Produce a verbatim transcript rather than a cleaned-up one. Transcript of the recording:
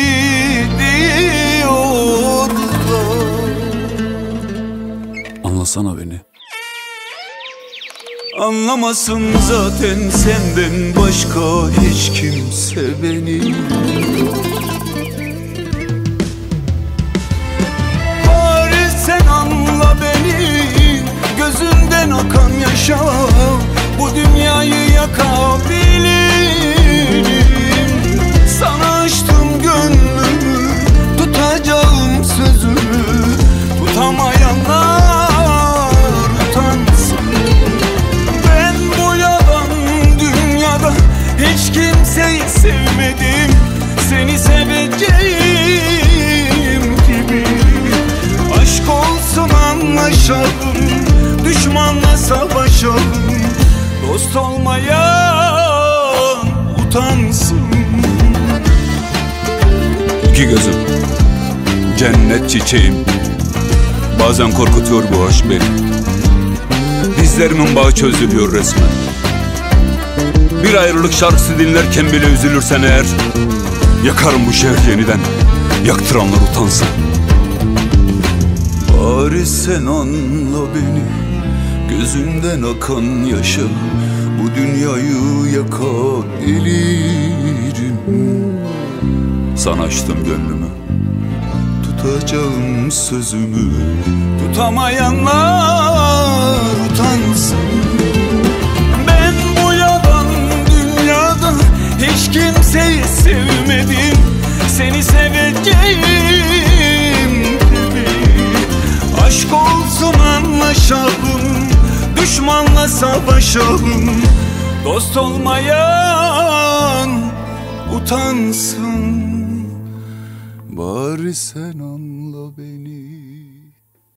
diyorlar. Anlasana beni. Anlamasın zaten senden başka hiç kimse beni. Bari sen anla beni, gözünden akan yaşa bu dünyayı yakabilirim. Sana açtım gönlümü, tutacağım sözümü, tutamayanlar utansın. Ben bu yalan dünyada hiç kimseyi sevmedim, seni seveceğim gibi. Aşk olsun anlaşalım, düşmanla savaşalım, dost olmayan utansın. İki gözüm, cennet çiçeğim, bazen korkutuyor bu aşk beni. Dizlerimin bağı çözülüyor resmen. Bir ayrılık şarkısı dinlerken bile üzülürsen eğer, yakarım bu şehir yeniden, yaktıranlar utansın. Bari sen anla beni, gözünden akan yaşa bu dünyayı yakabilirim. Sana açtım gönlümü, tutacağım sözümü, tutamayanlar utansın. Ben bu yalan dünyada hiç kimseyi sevmedim, seni seveceğim gibi. Aşk olsun anlaşalım, düşmanla savaşalım, dost olmayan utansın. Bari sen anla beni.